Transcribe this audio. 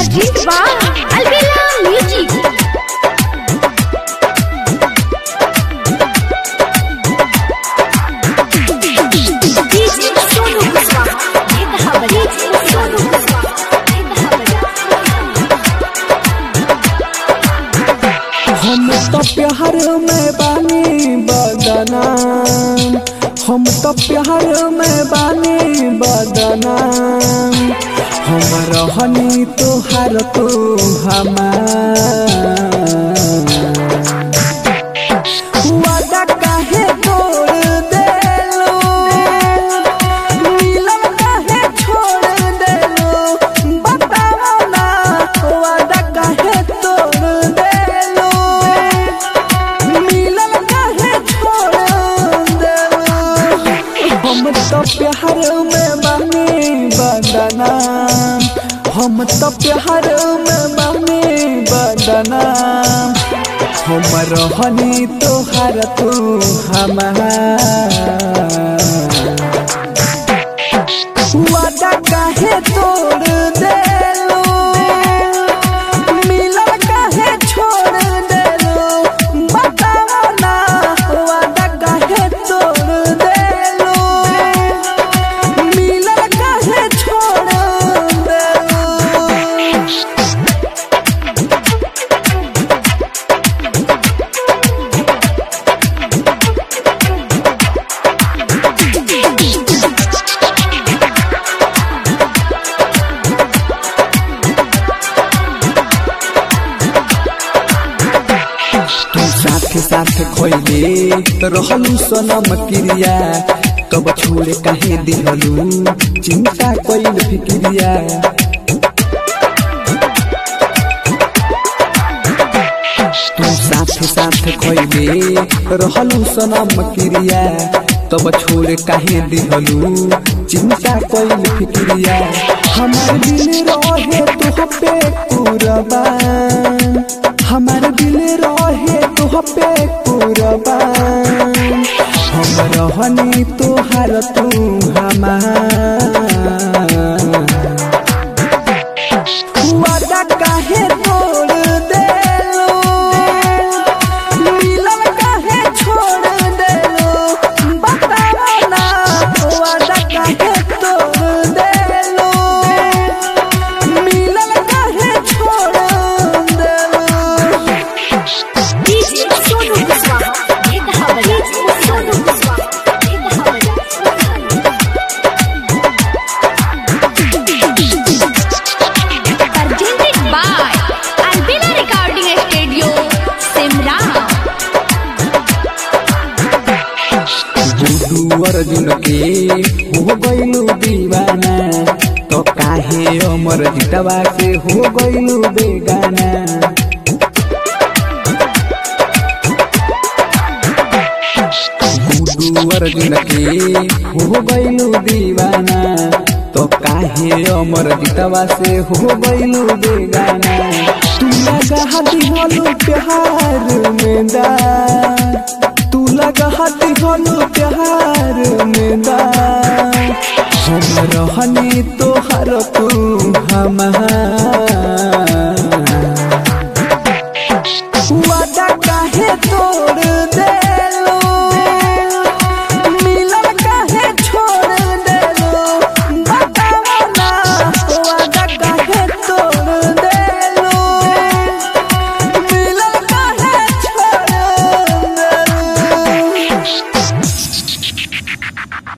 Presented by Albella Music. हम तो प्यार में बानी बदनाम, हम तो प्यार में बानी बदनाम। हम रहनी तोहार तू हमार, वादा काहे तोड़ देलो, मिलन काहे छोड़ देलो, बताओ ना वादा काहे तोड़ देलो, मिलन काहे छोड़ देलो। हम तो प्यार में बानी बदनाम, हम तो प्यार में बानी बदनाम। हम रहनी तोहार तू हमार, वादा काहे तोड़ देलो, मिलन काहे छोड़ देलो, बताओ ना वादा काहे तोड़ देलो, मिलन काहे छोड़ देलो। तू साथे साथे खोइले तो रहलू सनम क्रिया, कब छोड़े काहे दिहलू चिंता कोइल फिक्रिया। तू साथे साथे खोइले रहलू सनम क्रिया, तब छोड़े काहे दिहलू चिंता कोइल फिक्रिया। हमार दिल रहे तुह पे कुर्बान, हमार दिल रहे तुह पे कुर्बान। हम रहनी तोहार तू हमार, वादा काहे तोड़ देलो, मिलन काहे छोड़ देलो, बताओ ना वादा काहे तोड़ देलो, मिलन काहे छोड़ देलो। Presented by Albella Recording Studio, Simra. गुडू अर्जुन के हो गइलू दीवाना, तो काहे अमर जितवा से हो गइलू बेगाना। गुडू अर्जुन के हो गइलू दीवाना, तो काहे अमर जितवा से हो गइलू बेगाना। तू लगा दिहलू प्यार में दाग, तू लगा दिहलू प्यार में दाग। हम रहनी तोहार तू हमार,